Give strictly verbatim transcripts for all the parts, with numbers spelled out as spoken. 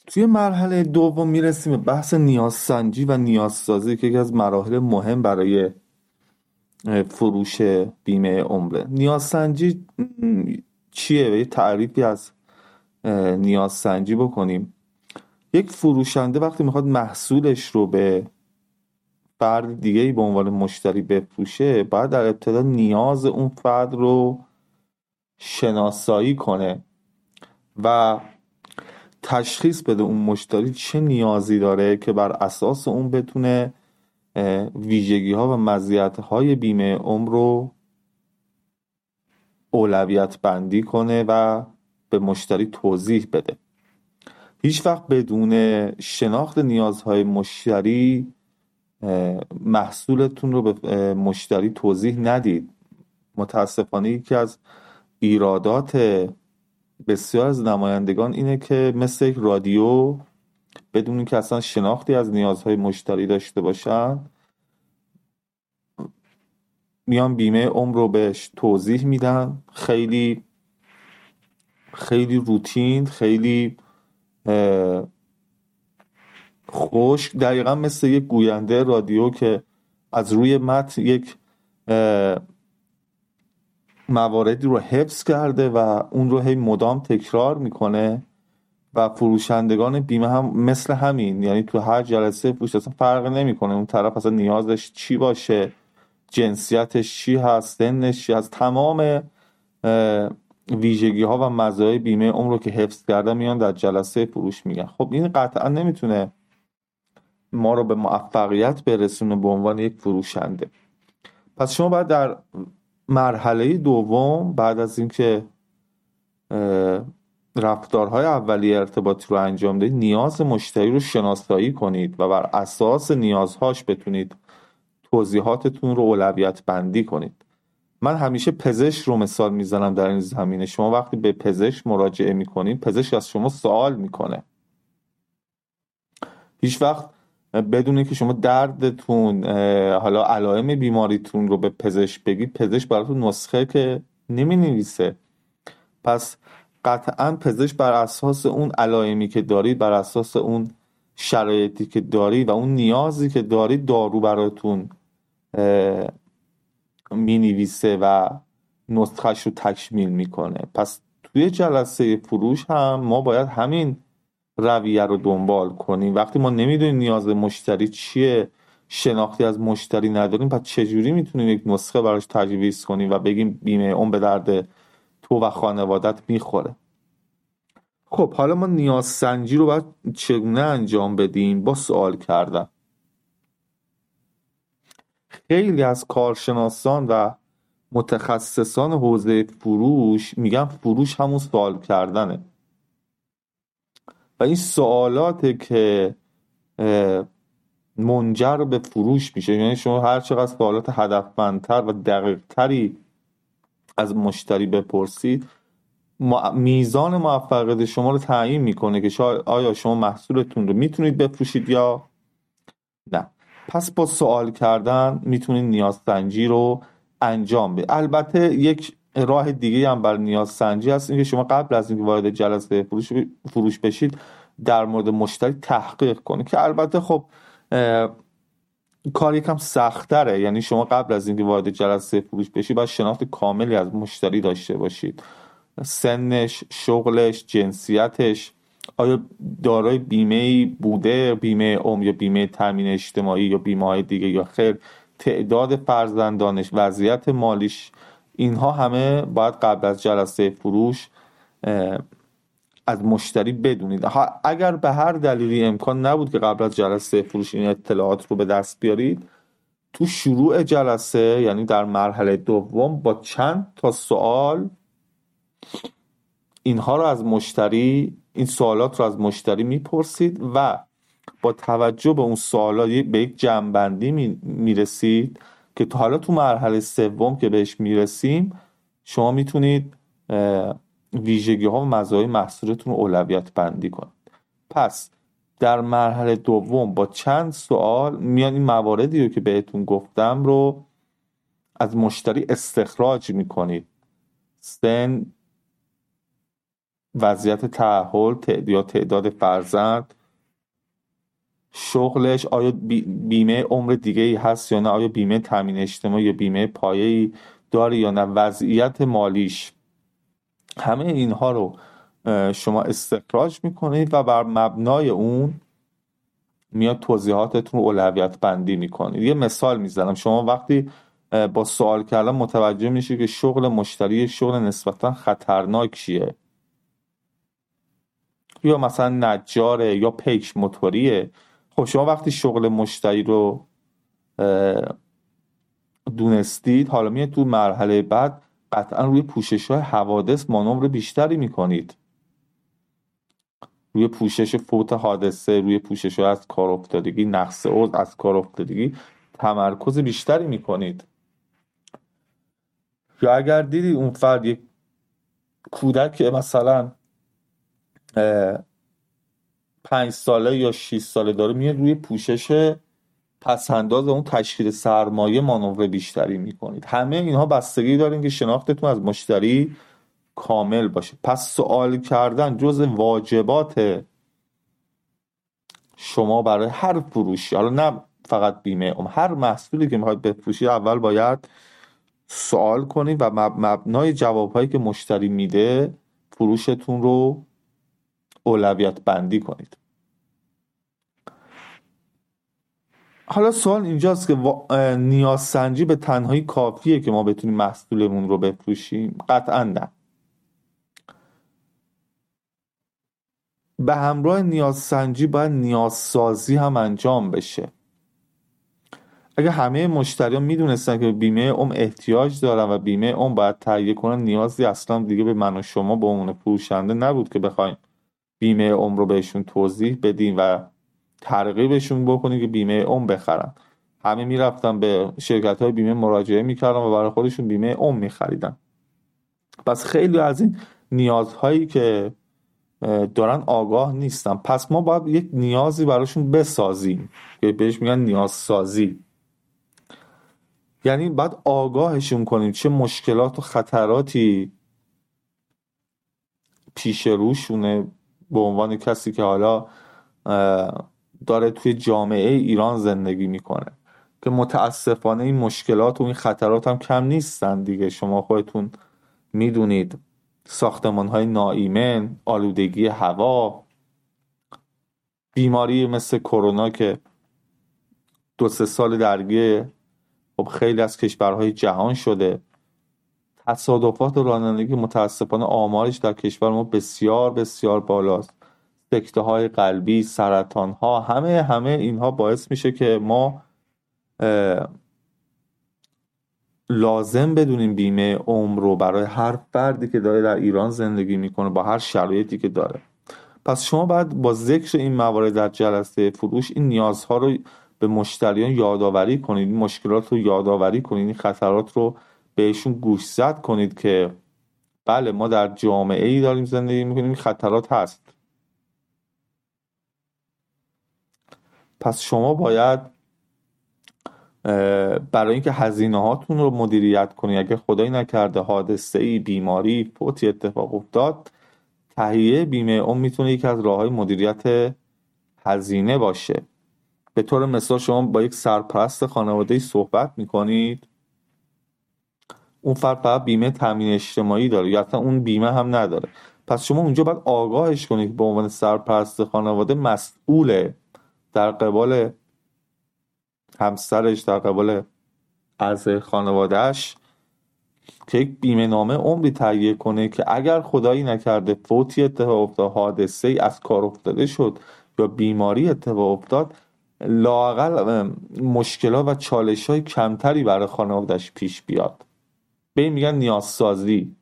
توی مرحله دوم میرسیم به بحث نیازسنجی و نیازسازی که یکی از مراحل مهم برای اه، فروش بیمه عمره. نیازسنجی م، چیه؟ به یه تعریفی از اه، نیازسنجی بکنیم. یک فروشنده وقتی میخواد محصولش رو به فرد دیگه‌ای به عنوان مشتری بفروشه، باید در ابتدا نیاز اون فرد رو شناسایی کنه و تشخیص بده اون مشتری چه نیازی داره که بر اساس اون بتونه ویژگی ها و مزیت های بیمه عمر رو اولویت بندی کنه و به مشتری توضیح بده. هیچ وقت بدون شناخت نیازهای مشتری محصولتون رو به مشتری توضیح ندید. متاسفانه یکی از ایرادات بسیار از نمایندگان اینه که مثل یک رادیو بدون اینکه اصلا شناختی از نیازهای مشتری داشته باشن میان بیمه عمر رو بهش توضیح میدن، خیلی خیلی روتین، خیلی خشک، دقیقا مثل یک گوینده رادیو که از روی متن یک مواردی رو حفظ کرده و اون رو هی مدام تکرار میکنه. و فروشندگان بیمه هم مثل همین، یعنی تو هر جلسه فروش اصلا فرق نمیکنه اون طرف اصلا نیازش چی باشه، جنسیتش چی هست، سنش چی هست، تمام ویژگی ها و مزایای بیمه عمر رو که حفظ کرده میان در جلسه فروش میگن. خب این قطعا نمیتونه ما رو به موفقیت برسونه به عنوان یک فروشنده. پس شما باید در مرحله دوم بعد از اینکه رفتارهای اولیه ارتباطی رو انجام دهید، نیاز مشتری رو شناسایی کنید و بر اساس نیازهاش بتونید توضیحاتتون رو اولویت بندی کنید. من همیشه پزشک رو مثال میزنم در این زمینه. شما وقتی به پزشک مراجعه میکنید، پزشک از شما سوال میکنه. هیچ وقت بدون اینکه شما دردتون، حالا علائم بیماریتون رو به پزشک بگید، پزشک براتون نسخه که نمی نویسه. پس قطعا پزشک بر اساس اون علائمی که دارید، بر اساس اون شرایطی که دارید و اون نیازی که دارید، دارو براتون می نویسه و نسخهش رو تکمیل میکنه. پس توی جلسه فروش هم ما باید همین رویه رو دنبال کنیم. وقتی ما نمیدونیم نیاز مشتری چیه، شناختی از مشتری نداریم، پس چجوری میتونیم یک نسخه براش تجویز کنیم و بگیم بیمه اون به درد تو و خانوادت میخوره؟ خب حالا ما نیاز سنجی رو باید چگونه انجام بدیم؟ با سوال کردن. خیلی از کارشناسان و متخصصان حوزه فروش میگن فروش همون سوال کردنه و این سوالاته که منجر به فروش میشه. یعنی شما هر چقدر سوالات هدفمندتر و دقیقتری از مشتری بپرسید، میزان موفقیت شما رو تعیین میکنه که شاید آیا شما محصولتون رو میتونید بفروشید یا نه. پس با سوال کردن میتونید نیازسنجی رو انجام بدید. البته یک راه دیگه هم برای نیازسنجی هست، اینکه شما قبل از اینکه وارد جلسه فروش فروش بشید در مورد مشتری تحقیق کنید، که البته خب کار یکم سخت‌تره. یعنی شما قبل از اینکه وارد جلسه فروش بشید باید شناخت کاملی از مشتری داشته باشید، سنش، شغلش، جنسیتش، آیا دارای بیمه بوده، بیمه عمر یا بیمه تامین اجتماعی یا بیمه های دیگه یا خیر، تعداد فرزندانش، وضعیت مالیش، اینها همه باید قبل از جلسه فروش از مشتری بدونید. اگر به هر دلیلی امکان نبود که قبل از جلسه فروش این اطلاعات رو به دست بیارید، تو شروع جلسه یعنی در مرحله دوم با چند تا سوال اینها رو از مشتری، این سوالات رو از مشتری میپرسید و با توجه به اون سوالات به یک جمع‌بندی میرسید که تا حالا تو مرحله سوم که بهش میرسیم شما میتونید ویژگی ها و مزایای محصولتون رو اولویت بندی کنید. پس در مرحله دوم با چند سوال میان این مواردی رو که بهتون گفتم رو از مشتری استخراج میکنید: سن، وضعیت تأهل یا تعداد فرزند، شغلش، آیا بیمه عمر دیگه ای هست یا نه، آیا بیمه تامین اجتماعی یا بیمه پایه‌ای داره یا نه، وضعیت مالیش. همه اینها رو شما استخراج میکنید و بر مبنای اون میاد توضیحاتتون رو اولویت بندی میکنید. یه مثال میزنم، شما وقتی با سوال کردن متوجه میشید که شغل مشتری شغل نسبتا خطرناکیه، یا مثلا نجاره یا پیک موتوریه، خب شما وقتی شغل مشتری رو دونستید، حالا میاد تو مرحله بعد قطعا روی پوشش های حوادث مانور بیشتری میکنید، روی پوشش فوت حادثه، روی پوشش های از کار افتادگی، نقص عضو از کار افتادگی تمرکز بیشتری میکنید. یا اگر دیدی اون فرد یک کودک مثلا پنج ساله یا شش ساله داره، میاد روی پوشش پسنداز اون تشکیل سرمایه مانور بیشتری میکنید. همه اینها بستگی دارین که شناختتون از مشتری کامل باشه. پس سوال کردن جز واجبات شما برای هر فروشی، حالا نه فقط بیمه، هر محصولی که میخواید بفروشید اول باید سوال کنید و مبنای جوابهایی که مشتری میده فروشتون رو اولویت بندی کنید. حالا سوال اینجاست که نیازسنجی به تنهایی کافیه که ما بتونیم محصولمون رو بفروشیم؟ قطعا نه. به همراه نیازسنجی باید نیازسازی هم انجام بشه. اگه همه مشتریان میدونستن که بیمه عمر احتیاج دارن و بیمه عمر باید تهیه کنن، نیازی اصلا دیگه به من و شما به عنوان فروشنده نبود که بخوایم بیمه عمر رو بهشون توضیح بدیم و ترغیبشون بکنیم که بیمه عمر بخرن. همه میرفتن به شرکت‌های بیمه مراجعه میکردن و برای خودشون بیمه عمر میخریدن. پس خیلی از این نیازهایی که دارن آگاه نیستن. پس ما باید یک نیازی براشون بسازیم که بهش میگن نیازسازی. یعنی باید آگاهشون کنیم چه مشکلات و خطراتی پیش روشونه به عنوان کسی که حالا داره توی جامعه ایران زندگی میکنه، که متاسفانه این مشکلات و این خطرات هم کم نیستن دیگه. شما خودتون میدونید ساختمان‌های ناایمن، آلودگی هوا، بیماری مثل کرونا که دو سه سال درگیر خب خیلی از کشورهای جهان شده، تصادفات رانندگی متاسفانه آمارش در کشور ما بسیار بسیار بالاست، سکته های قلبی، سرطان ها، همه همه اینها باعث میشه که ما لازم بدونیم بیمه عمر رو برای هر فردی که داره در ایران زندگی میکنه با هر شرایطی که داره. پس شما باید با ذکر این موارد در جلسه فروش این نیازها رو به مشتریان یادآوری کنید، این مشکلات رو یادآوری کنید، این خطرات رو بهشون گوشزد کنید که بله ما در جامعه ای داریم زندگی میکنیم، این خطرات هست. پس شما باید برای اینکه هزینه هاتون رو مدیریت کنید، اگه خدایی نکرده حادثه ای، بیماری، فوتی اتفاق افتاد، تهیه بیمه عمر میتونه یکی از راههای مدیریت هزینه باشه. به طور مثال شما با یک سرپرست خانواده‌ای صحبت میکنید، اون فرد فقط بیمه تامین اجتماعی داره یا اصلا اون بیمه هم نداره. پس شما اونجا باید آگاهش کنید که به عنوان سرپرست خانواده مسئوله در قبال همسرش، در قبال اعضای خانوادهش، که یک بیمه نامه عمری تهیه کنه که اگر خدایی نکرده فوتی اتفاق افتاد، حادثه ای از کار افتاده شد یا بیماری اتفاق افتاد، لااقل مشکلات و چالش های کمتری برای خانوادهش پیش بیاد. به این میگن نیازسازی.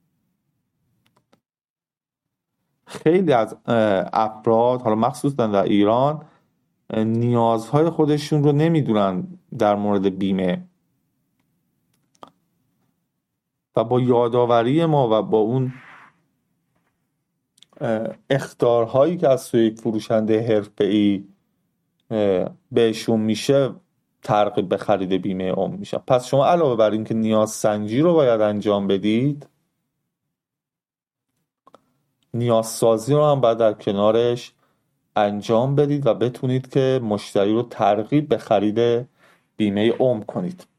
خیلی از افراد حالا مخصوصا در ایران نیازهای خودشون رو نمیدونن در مورد بیمه، و با یادآوری ما و با اون اخطارهایی که از سوی فروشنده حرفه‌ای بهشون میشه ترغیب به خرید بیمه عمر میشه. پس شما علاوه بر این که نیاز سنجی رو باید انجام بدید، نیازسازی رو هم باید در کنارش انجام بدید و بتونید که مشتری رو ترغیب به خرید بیمه عمر کنید.